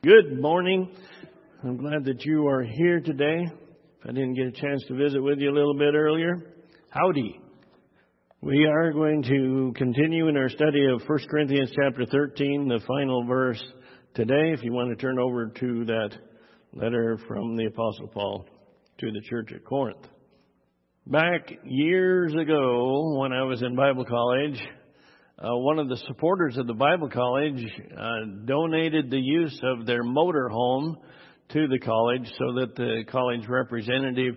Good morning. I'm glad that you are here today. If I didn't get a chance to visit with you a little bit earlier, howdy. We are going to continue in our study of 1 Corinthians chapter 13, the final verse today, if you want to turn over to that letter from the Apostle Paul to the church at Corinth. Back years ago, when I was in Bible college, one of the supporters of the Bible college donated the use of their motor home to the college so that the college representative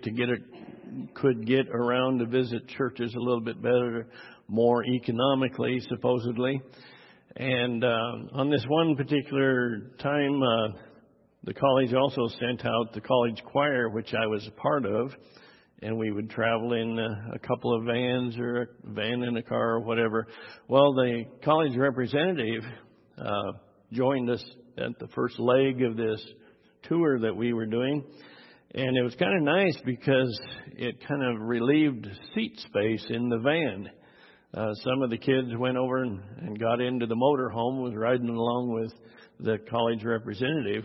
could get around to visit churches a little bit better, more economically, supposedly. And on this one particular time, the college also sent out the college choir, which I was a part of. And we would travel in a couple of vans or a van in a car or whatever. Well, the college representative joined us at the first leg of this tour that we were doing. And it was kind of nice because it kind of relieved seat space in the van. Some of the kids went over and got into the motorhome, was riding along with the college representative.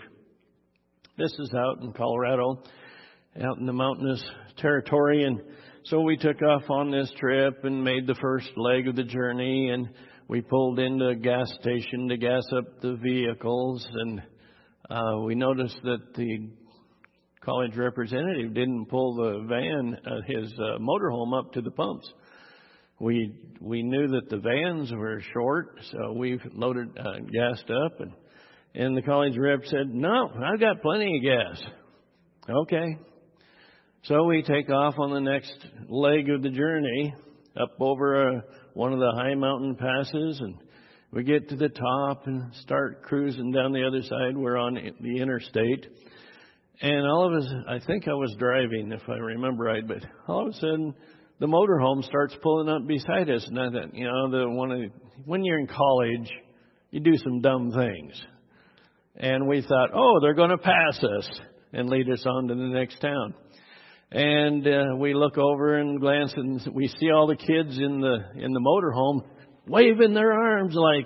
This is out in Colorado, out in the mountainous territory, and so we took off on this trip and made the first leg of the journey, and we pulled into a gas station to gas up the vehicles, and we noticed that the college representative didn't pull the van, his motorhome up to the pumps. We knew that the vans were short, so we loaded, gassed up, and the college rep said, "No, I've got plenty of gas." Okay. So we take off on the next leg of the journey up over one of the high mountain passes, and we get to the top and start cruising down the other side. We're on the interstate, and all of us, I think I was driving if I remember right, but all of a sudden the motorhome starts pulling up beside us. And I thought, when you're in college, you do some dumb things. And we thought, they're going to pass us and lead us on to the next town. And we look over and glance, and we see all the kids in the motorhome waving their arms like,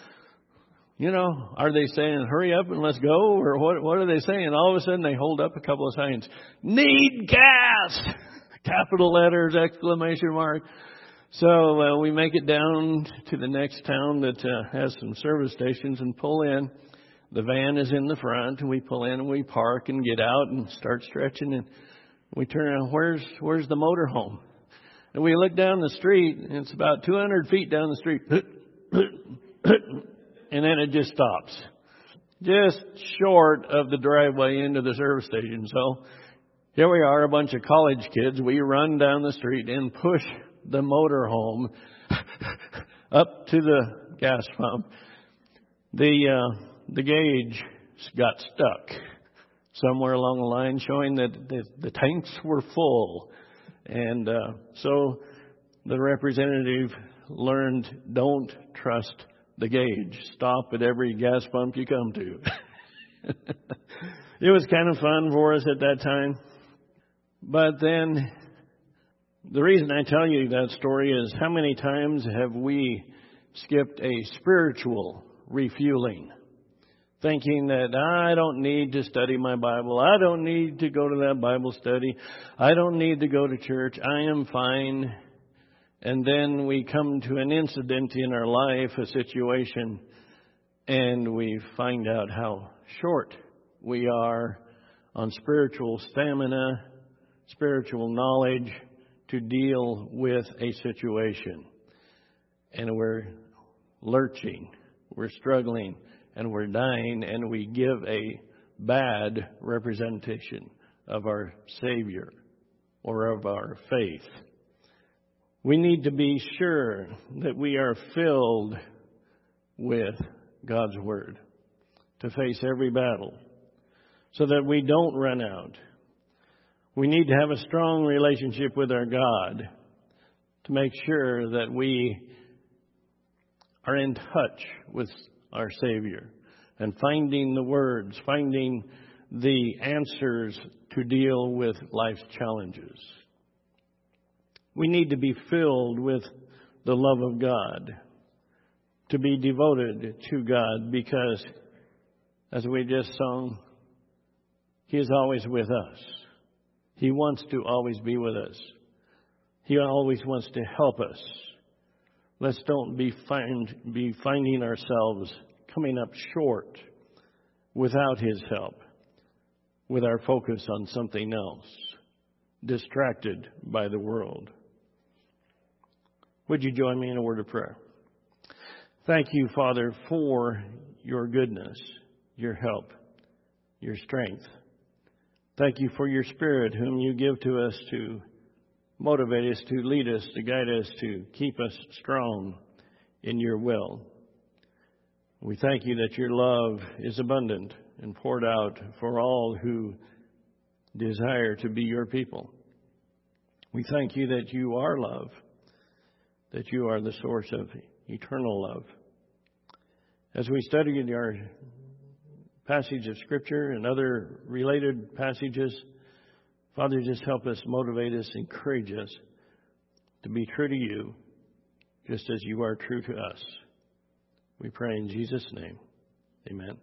are they saying, "Hurry up and let's go"? Or what are they saying? All of a sudden they hold up a couple of signs. "Need gas!" Capital letters, exclamation mark. So we make it down to the next town that has some service stations and pull in. The van is in the front, and we pull in and we park and get out and start stretching, and we turn around, where's the motorhome? And we look down the street, and it's about 200 feet down the street. And then it just stops. Just short of the driveway into the service station. So here we are, a bunch of college kids. We run down the street and push the motorhome up to the gas pump. The gauge got stuck somewhere along the line, showing that the tanks were full. And so the representative learned, don't trust the gauge. Stop at every gas pump you come to. It was kind of fun for us at that time. But then the reason I tell you that story is, how many times have we skipped a spiritual refueling? Thinking that I don't need to study my Bible. I don't need to go to that Bible study. I don't need to go to church. I am fine. And then we come to an incident in our life, a situation, and we find out how short we are on spiritual stamina, spiritual knowledge to deal with a situation. And we're lurching. We're struggling. And we're dying, and we give a bad representation of our Savior or of our faith. We need to be sure that we are filled with God's Word to face every battle so that we don't run out. We need to have a strong relationship with our God to make sure that we are in touch with our Savior, and finding the words, finding the answers to deal with life's challenges. We need to be filled with the love of God, to be devoted to God, because as we just sung, He is always with us. He wants to always be with us. He always wants to help us. Let's don't be finding ourselves coming up short without His help, with our focus on something else, distracted by the world. Would you join me in a word of prayer? Thank you, Father, for your goodness, your help, your strength. Thank you for your Spirit, whom you give to us to motivate us, to lead us, to guide us, to keep us strong in your will. We thank you that your love is abundant and poured out for all who desire to be your people. We thank you that you are love, that you are the source of eternal love. As we study in our passage of Scripture and other related passages, Father, just help us, motivate us, encourage us to be true to you, just as you are true to us. We pray in Jesus' name. Amen.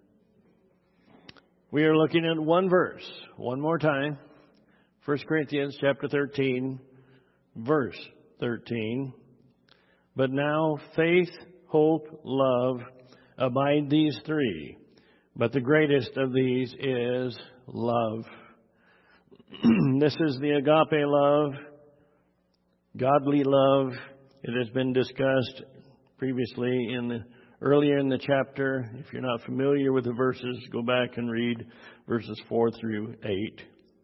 We are looking at one verse, one more time. 1 Corinthians chapter 13, verse 13. But now faith, hope, love, abide these three. But the greatest of these is love. This is the agape love, godly love. It has been discussed previously earlier in the chapter. If you're not familiar with the verses, go back and read verses 4 through 8.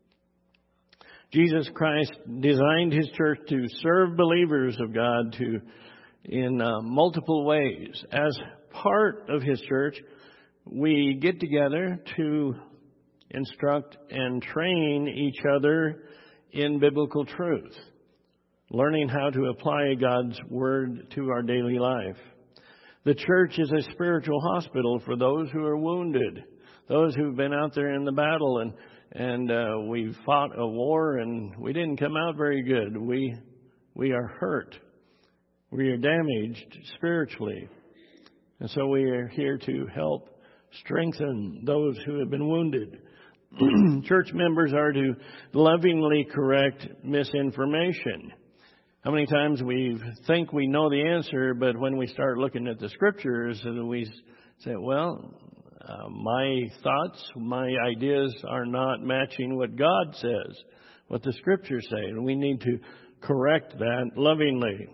Jesus Christ designed His church to serve believers of God in multiple ways. As part of His church, we get together to instruct and train each other in biblical truth, learning how to apply God's Word to our daily life. The church is a spiritual hospital for those who are wounded, those who've been out there in the battle and we fought a war and we didn't come out very good. We are hurt. We are damaged spiritually. And so we are here to help strengthen those who have been wounded. Church members are to lovingly correct misinformation. How many times we think we know the answer, but when we start looking at the Scriptures, we say, well, my thoughts, my ideas are not matching what God says, what the Scriptures say, and we need to correct that lovingly.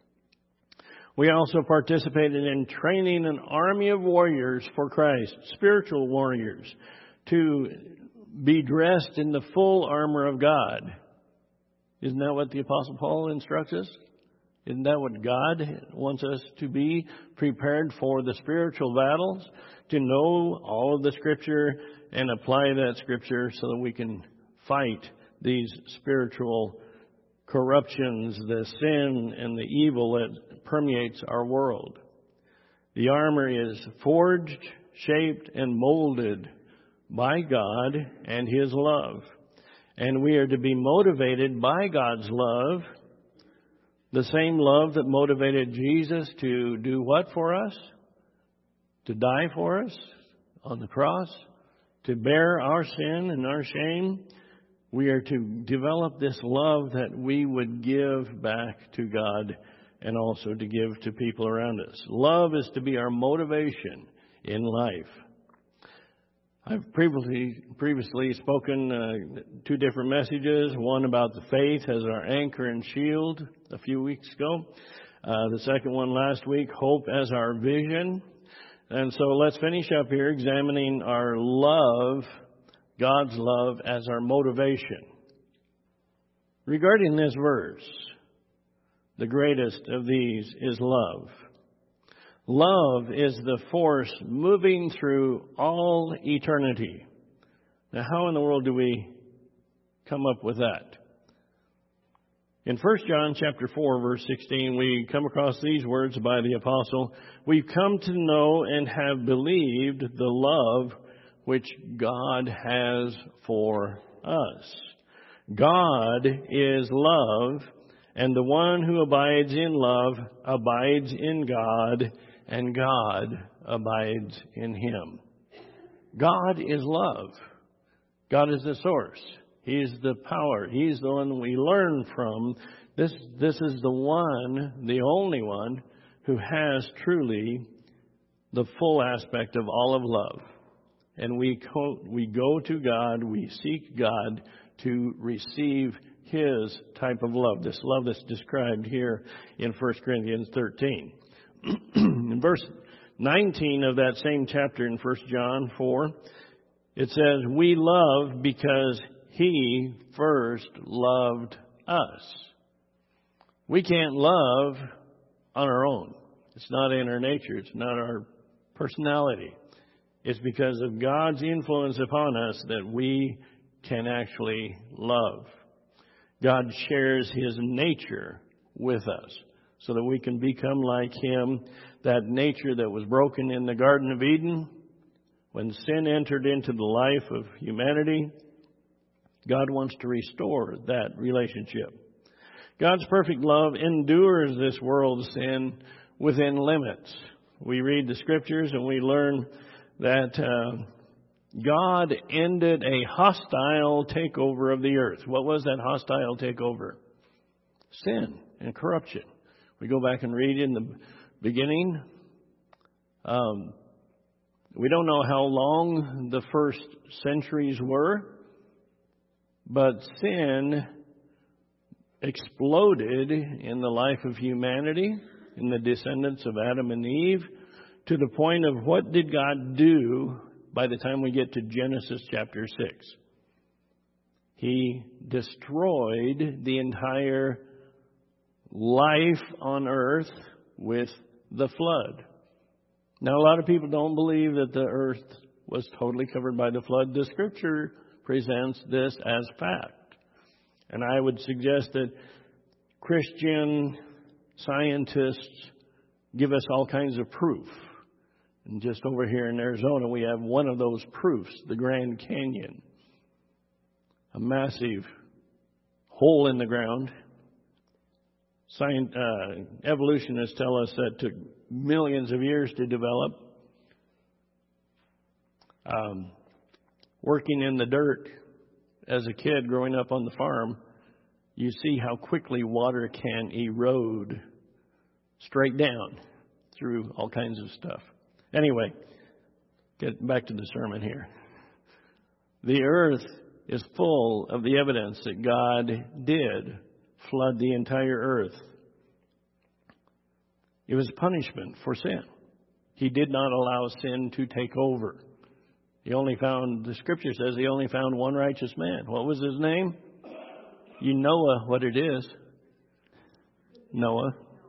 We also participated in training an army of warriors for Christ, spiritual warriors, to be dressed in the full armor of God. Isn't that what the Apostle Paul instructs us? Isn't that what God wants us to be, prepared for the spiritual battles, to know all of the Scripture and apply that Scripture so that we can fight these spiritual corruptions, the sin and the evil that permeates our world. The armor is forged, shaped, and molded by God and His love. And we are to be motivated by God's love, the same love that motivated Jesus to do what for us? To die for us on the cross, to bear our sin and our shame. We are to develop this love that we would give back to God and also to give to people around us. Love is to be our motivation in life. I've previously spoken two different messages, one about the faith as our anchor and shield a few weeks ago. The second one last week, hope as our vision. And so let's finish up here examining our love, God's love as our motivation. Regarding this verse, the greatest of these is love. Love is the force moving through all eternity. Now, how in the world do we come up with that? In 1 John chapter 4, verse 16, we come across these words by the apostle. We've come to know and have believed the love which God has for us. God is love, and the one who abides in love abides in God, and God abides in him. God is love. God is the source. He's the power. He's the one we learn from. This is the one, the only one, who has truly the full aspect of all of love. And we go to God, we seek God to receive His type of love, this love that's described here in 1 Corinthians 13. In verse 19 of that same chapter in 1 John 4, it says, we love because He first loved us. We can't love on our own. It's not in our nature. It's not our personality. It's because of God's influence upon us that we can actually love. God shares His nature with us so that we can become like Him. That nature that was broken in the Garden of Eden, when sin entered into the life of humanity, God wants to restore that relationship. God's perfect love endures this world's sin within limits. We read the Scriptures and we learn that God ended a hostile takeover of the earth. What was that hostile takeover? Sin and corruption. We go back and read in the beginning. We don't know how long the first centuries were, but sin exploded in the life of humanity, in the descendants of Adam and Eve, to the point of what did God do by the time we get to Genesis chapter 6? He destroyed the entire life on earth with the flood. Now, a lot of people don't believe that the earth was totally covered by the flood. The Scripture presents this as fact. And I would suggest that Christian scientists give us all kinds of proof. And just over here in Arizona, we have one of those proofs, the Grand Canyon. A massive hole in the ground. Evolutionists tell us that took millions of years to develop. Working in the dirt as a kid growing up on the farm, you see how quickly water can erode straight down through all kinds of stuff. Anyway, get back to the sermon here. The earth is full of the evidence that God did flood the entire earth. It was punishment for sin. He did not allow sin to take over. The Scripture says He only found one righteous man. What was his name? You know what it is. Noah.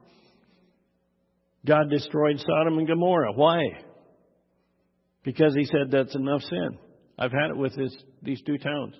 God destroyed Sodom and Gomorrah. Why? Because He said that's enough sin. I've had it with these two towns.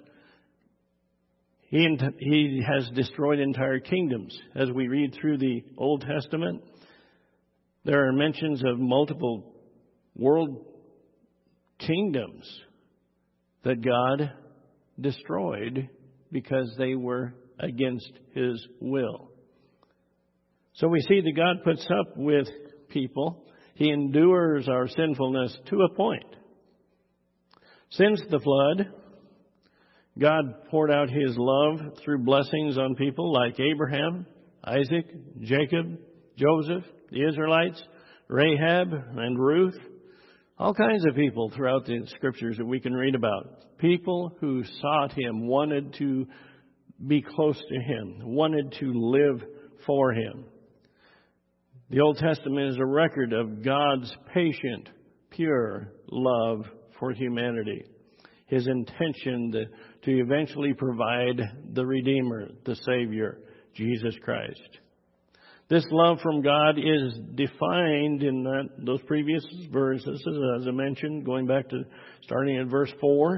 He has destroyed entire kingdoms. As we read through the Old Testament, there are mentions of multiple world kingdoms that God destroyed because they were against His will. So we see that God puts up with people. He endures our sinfulness to a point. Since the flood, God poured out His love through blessings on people like Abraham, Isaac, Jacob, Joseph, the Israelites, Rahab, and Ruth. All kinds of people throughout the Scriptures that we can read about. People who sought Him, wanted to be close to Him, wanted to live for Him. The Old Testament is a record of God's patient, pure love for humanity. His intention to eventually provide the Redeemer, the Savior, Jesus Christ. This love from God is defined in those previous verses, as I mentioned, going back to starting at verse 4.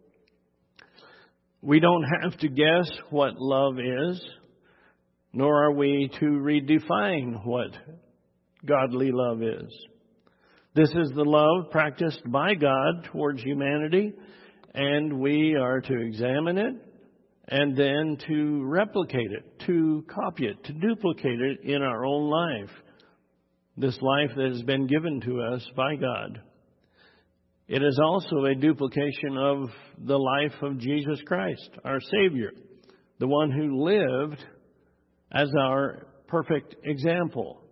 We don't have to guess what love is, nor are we to redefine what godly love is. This is the love practiced by God towards humanity, and we are to examine it and then to replicate it, to copy it, to duplicate it in our own life. This life that has been given to us by God. it is also a duplication of the life of Jesus Christ, our Savior, the one who lived as our perfect example.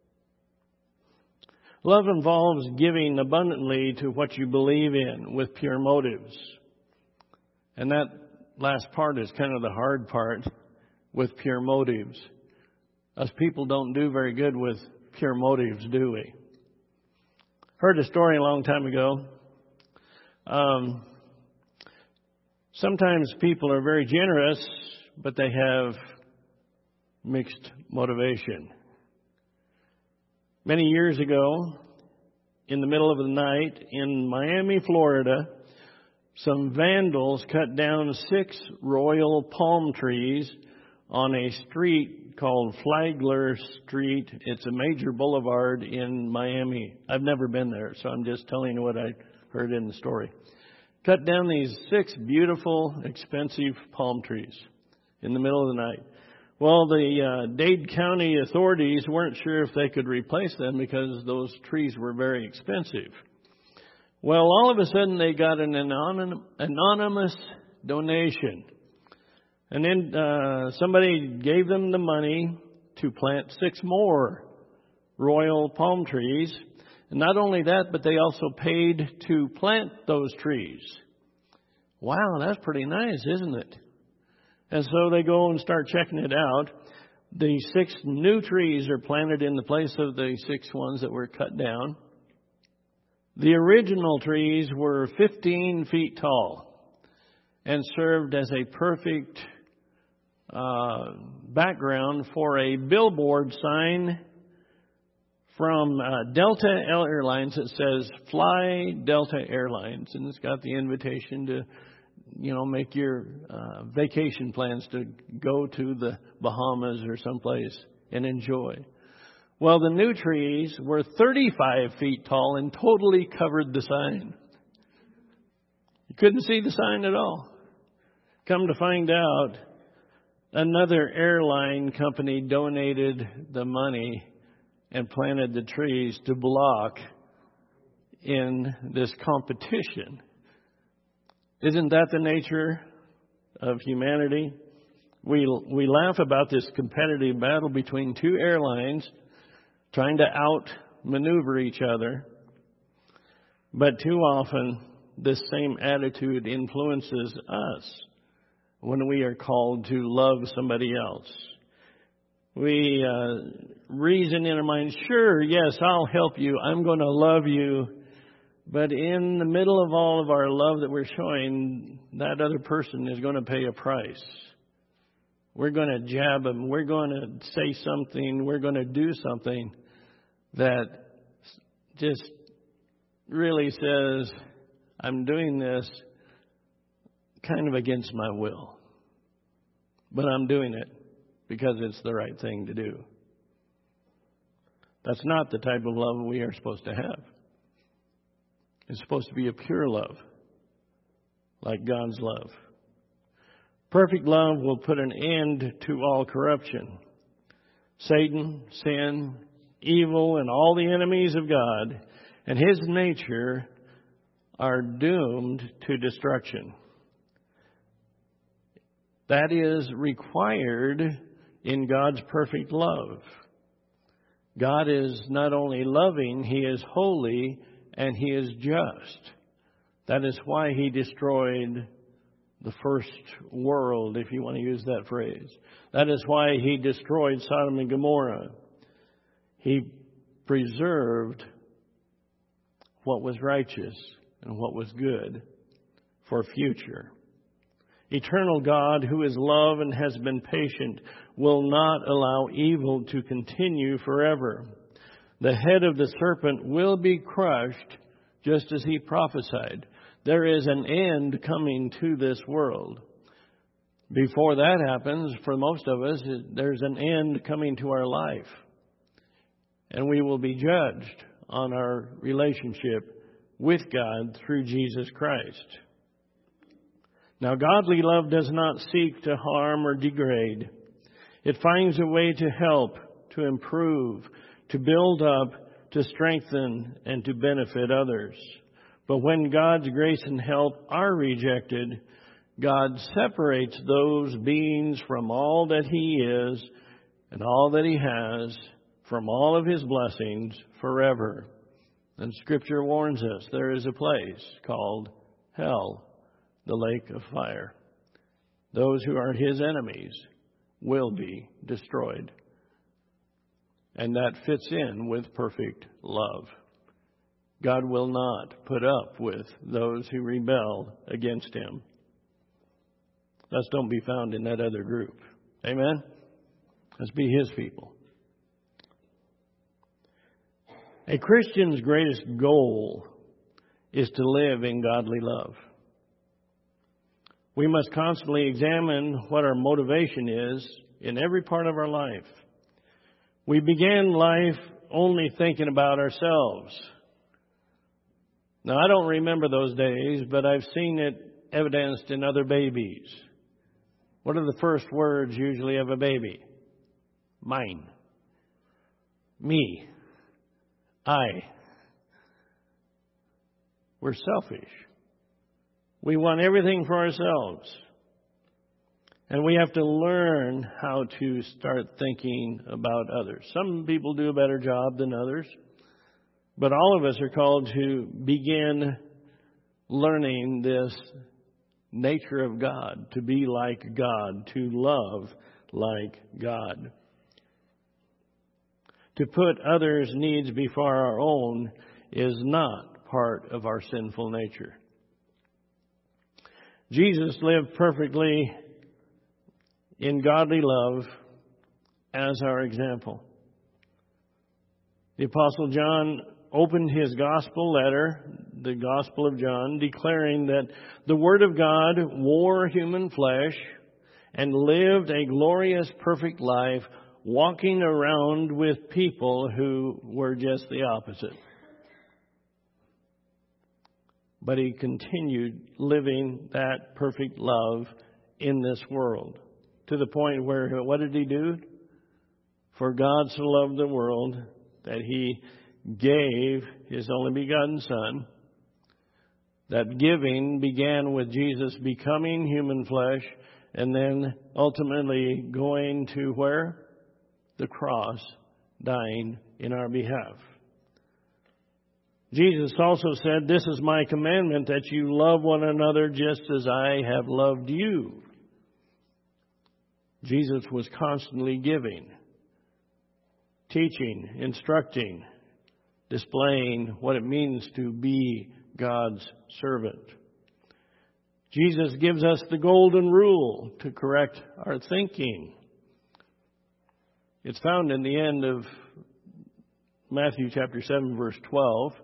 Love involves giving abundantly to what you believe in with pure motives. And that last part is kind of the hard part, with pure motives. Us people don't do very good with pure motives, do we? Heard a story a long time ago. Sometimes people are very generous, but they have mixed motivation. Many years ago, in the middle of the night in Miami, Florida, some vandals cut down 6 royal palm trees on a street called Flagler Street. It's a major boulevard in Miami. I've never been there, so I'm just telling you what I heard in the story. Cut down these 6 beautiful, expensive palm trees in the middle of the night. Well, the Dade County authorities weren't sure if they could replace them because those trees were very expensive. Well, all of a sudden they got an anonymous donation. And then somebody gave them the money to plant 6 more royal palm trees. And not only that, but they also paid to plant those trees. Wow, that's pretty nice, isn't it? And so they go and start checking it out. The 6 new trees are planted in the place of the 6 ones that were cut down. The original trees were 15 feet tall and served as a perfect background for a billboard sign from Delta Airlines that says "Fly Delta Airlines," and it's got the invitation to, make your vacation plans to go to the Bahamas or someplace and enjoy. Well, the new trees were 35 feet tall and totally covered the sign. You couldn't see the sign at all. Come to find out, another airline company donated the money and planted the trees to block in this competition. Isn't that the nature of humanity? We laugh about this competitive battle between 2 airlines trying to outmaneuver each other. But too often, this same attitude influences us when we are called to love somebody else. We reason in our mind, sure, yes, I'll help you. I'm going to love you. But in the middle of all of our love that we're showing, that other person is going to pay a price. We're going to jab them. We're going to say something. We're going to do something that just really says, I'm doing this kind of against my will. But I'm doing it because it's the right thing to do. That's not the type of love we are supposed to have. It's supposed to be a pure love, like God's love. Perfect love will put an end to all corruption. Satan, sin, evil, and all the enemies of God and His nature are doomed to destruction. That is required in God's perfect love. God is not only loving, He is holy, and He is just. That is why He destroyed the first world, if you want to use that phrase. That is why He destroyed Sodom and Gomorrah. He preserved what was righteous and what was good for future. Eternal God, who is love and has been patient, will not allow evil to continue forever. The head of the serpent will be crushed, just as He prophesied. There is an end coming to this world. Before that happens, for most of us, there's an end coming to our life. And we will be judged on our relationship with God through Jesus Christ. Now, godly love does not seek to harm or degrade. It finds a way to help, to improve, to build up, to strengthen, and to benefit others. But when God's grace and help are rejected, God separates those beings from all that He is and all that He has, from all of His blessings forever. And Scripture warns us there is a place called hell, the lake of fire. Those who are His enemies will be destroyed. And that fits in with perfect love. God will not put up with those who rebel against Him. Let's don't be found in that other group. Amen? Let's be His people. A Christian's greatest goal is to live in godly love. We must constantly examine what our motivation is in every part of our life. We begin life only thinking about ourselves. Now, I don't remember those days, but I've seen it evidenced in other babies. What are the first words usually of a baby? Mine. Me. I. We're selfish. We want everything for ourselves. And we have to learn how to start thinking about others. Some people do a better job than others. But all of us are called to begin learning this nature of God, to be like God, to love like God. To put others' needs before our own is not part of our sinful nature. Jesus lived perfectly in godly love as our example. The Apostle John opened his gospel letter, the Gospel of John, declaring that the Word of God wore human flesh and lived a glorious, perfect life, walking around with people who were just the opposite. But He continued living that perfect love in this world, to the point where, what did He do? For God so loved the world that He gave His only begotten Son. That giving began with Jesus becoming human flesh and then ultimately going to where? The cross, dying in our behalf. Jesus also said, "This is my commandment, that you love one another just as I have loved you." Jesus was constantly giving, teaching, instructing, displaying what it means to be God's servant. Jesus gives us the golden rule to correct our thinking. It's found in the end of Matthew chapter 7, verse 12.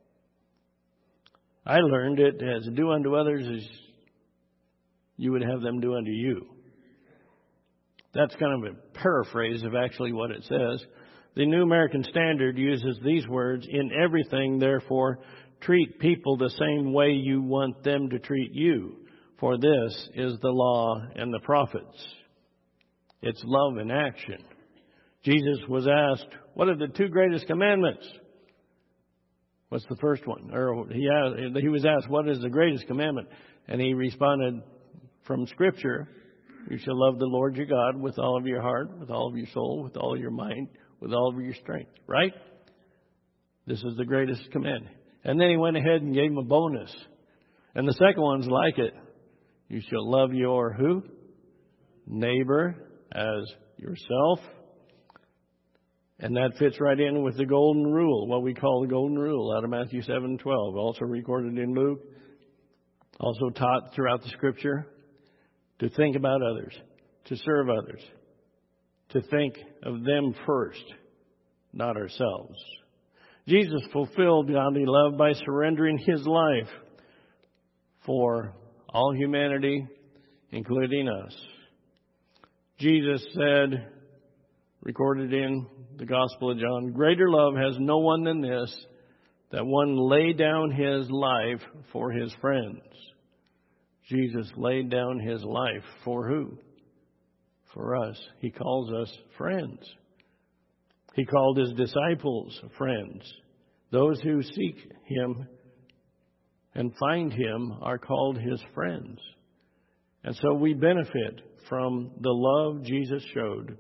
I learned it as do unto others as you would have them do unto you. That's kind of a paraphrase of actually what it says. The New American Standard uses these words: "In everything, therefore, treat people the same way you want them to treat you, for this is the law and the prophets." It's love in action. Jesus was asked, what are the two greatest commandments? What's the first one? Or he was asked, what is the greatest commandment? And He responded from Scripture, "You shall love the Lord your God with all of your heart, with all of your soul, with all of your mind, with all of your strength." Right? This is the greatest commandment. And then He went ahead and gave him a bonus. And the second one's like it. You shall love your who? Neighbor as yourself. And that fits right in with the golden rule, what we call the golden rule out of Matthew 7:12, also recorded in Luke, also taught throughout the Scripture, to think about others, to serve others, to think of them first, not ourselves. Jesus fulfilled godly love by surrendering His life for all humanity, including us. Jesus said, recorded in the Gospel of John, "Greater love has no one than this, that one lay down his life for his friends." Jesus laid down His life for who? For us. He calls us friends. He called His disciples friends. Those who seek Him and find Him are called His friends. And so we benefit from the love Jesus showed.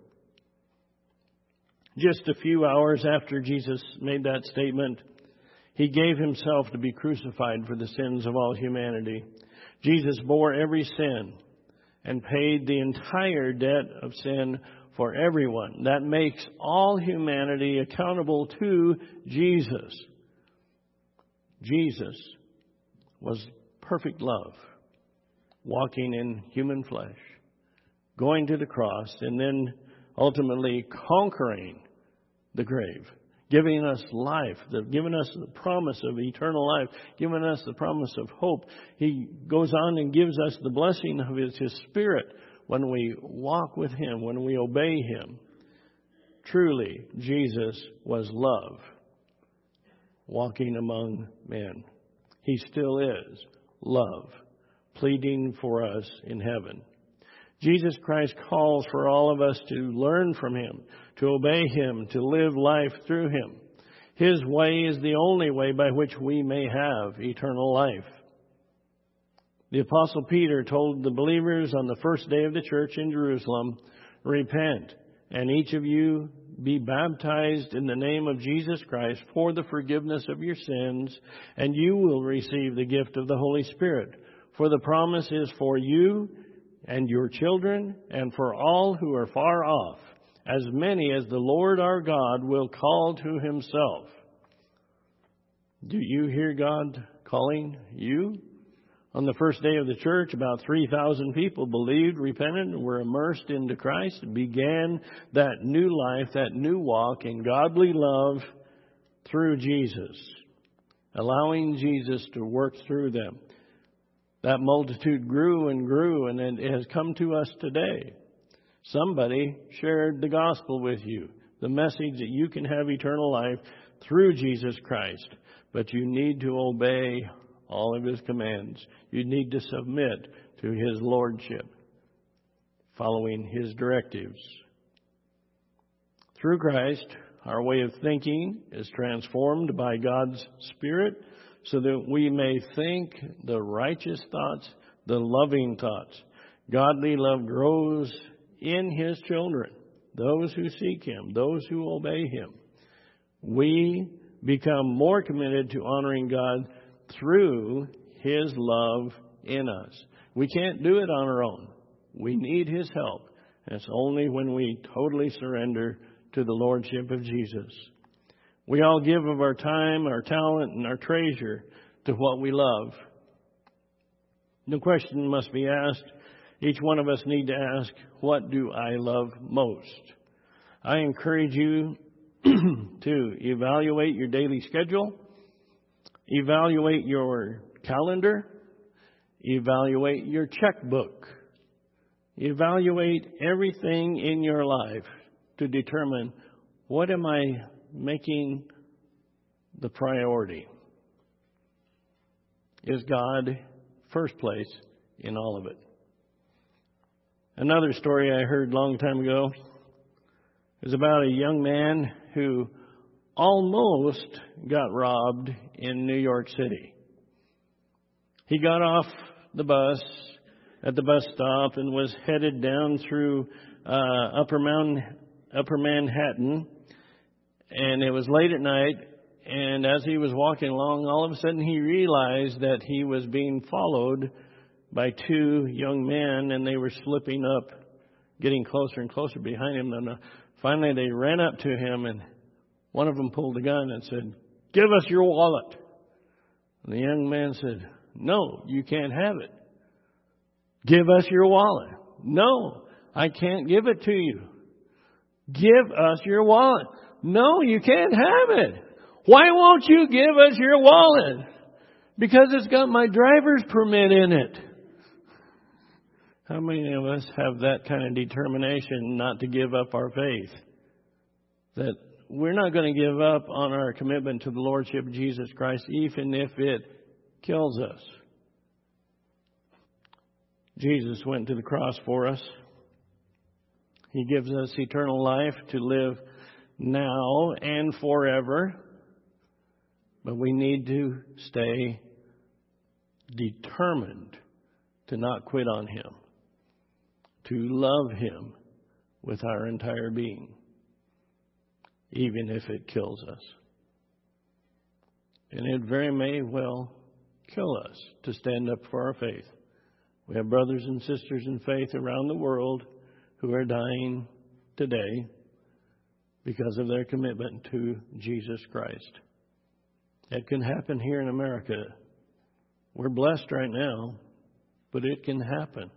Just a few hours after Jesus made that statement, He gave Himself to be crucified for the sins of all humanity. Jesus bore every sin and paid the entire debt of sin for everyone. That makes all humanity accountable to Jesus. Jesus was perfect love, walking in human flesh, going to the cross, and then ultimately conquering the grave, giving us life, giving us the promise of eternal life, giving us the promise of hope. He goes on and gives us the blessing of His Spirit when we walk with Him, when we obey Him. Truly, Jesus was love, walking among men. He still is love, pleading for us in heaven. Jesus Christ calls for all of us to learn from Him, to obey Him, to live life through Him. His way is the only way by which we may have eternal life. The Apostle Peter told the believers on the first day of the church in Jerusalem, "Repent, and each of you be baptized in the name of Jesus Christ for the forgiveness of your sins, and you will receive the gift of the Holy Spirit. For the promise is for you and your children, and for all who are far off, as many as the Lord our God will call to Himself." Do you hear God calling you? On the first day of the church, about 3,000 people believed, repented, and were immersed into Christ, and began that new life, that new walk in godly love through Jesus, allowing Jesus to work through them. That multitude grew and grew, and it has come to us today. Somebody shared the gospel with you, the message that you can have eternal life through Jesus Christ. But you need to obey all of His commands. You need to submit to His lordship, following His directives. Through Christ, our way of thinking is transformed by God's Spirit, so that we may think the righteous thoughts, the loving thoughts. Godly love grows in His children, those who seek Him, those who obey Him. We become more committed to honoring God through His love in us. We can't do it on our own. We need His help. And it's only when we totally surrender to the lordship of Jesus. We all give of our time, our talent, and our treasure to what we love. The question must be asked, each one of us need to ask, what do I love most? I encourage you to evaluate your daily schedule, evaluate your calendar, evaluate your checkbook, evaluate everything in your life to determine, what am I making the priority? Is God first place in all of it? Another story I heard a long time ago is about a young man who almost got robbed in New York City. He got off the bus at the bus stop and was headed down through Upper Manhattan. And it was late at night, and as he was walking along, all of a sudden he realized that he was being followed by two young men, and they were slipping up, getting closer and closer behind him. And finally they ran up to him, and one of them pulled a gun and said, "Give us your wallet." And the young man said, "No, you can't have it." "Give us your wallet." "No, I can't give it to you." "Give us your wallet." "No, you can't have it." "Why won't you give us your wallet?" "Because it's got my driver's permit in it." How many of us have that kind of determination not to give up our faith? That we're not going to give up on our commitment to the Lordship of Jesus Christ, even if it kills us. Jesus went to the cross for us. He gives us eternal life to live now and forever. But we need to stay determined to not quit on Him, to love Him with our entire being, even if it kills us. And it very may well kill us to stand up for our faith. We have brothers and sisters in faith around the world who are dying today because of their commitment to Jesus Christ. It can happen here in America. We're blessed right now, but it can happen.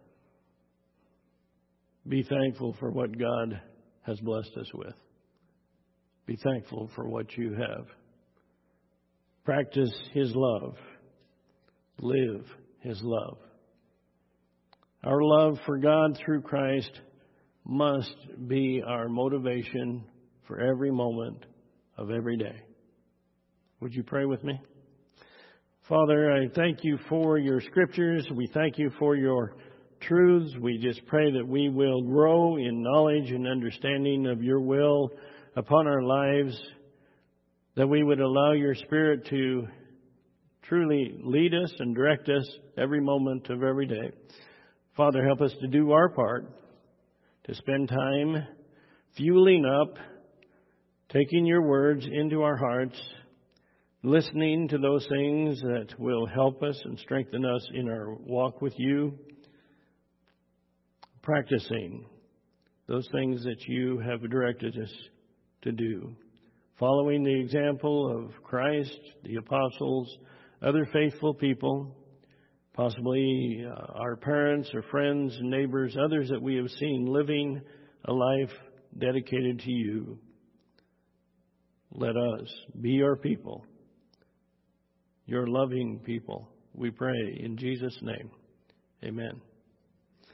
Be thankful for what God has blessed us with. Be thankful for what you have. Practice His love. Live His love. Our love for God through Christ must be our motivation for every moment of every day. Would you pray with me? Father, I thank you for your scriptures. We thank you for your truths. We just pray that we will grow in knowledge and understanding of your will upon our lives, that we would allow your Spirit to truly lead us and direct us every moment of every day. Father, help us to do our part, to spend time fueling up, taking your words into our hearts, listening to those things that will help us and strengthen us in our walk with you, practicing those things that you have directed us to do, following the example of Christ, the apostles, other faithful people, possibly our parents or friends and neighbors, others that we have seen living a life dedicated to you. Let us be your people, your loving people. We pray in Jesus' name. Amen.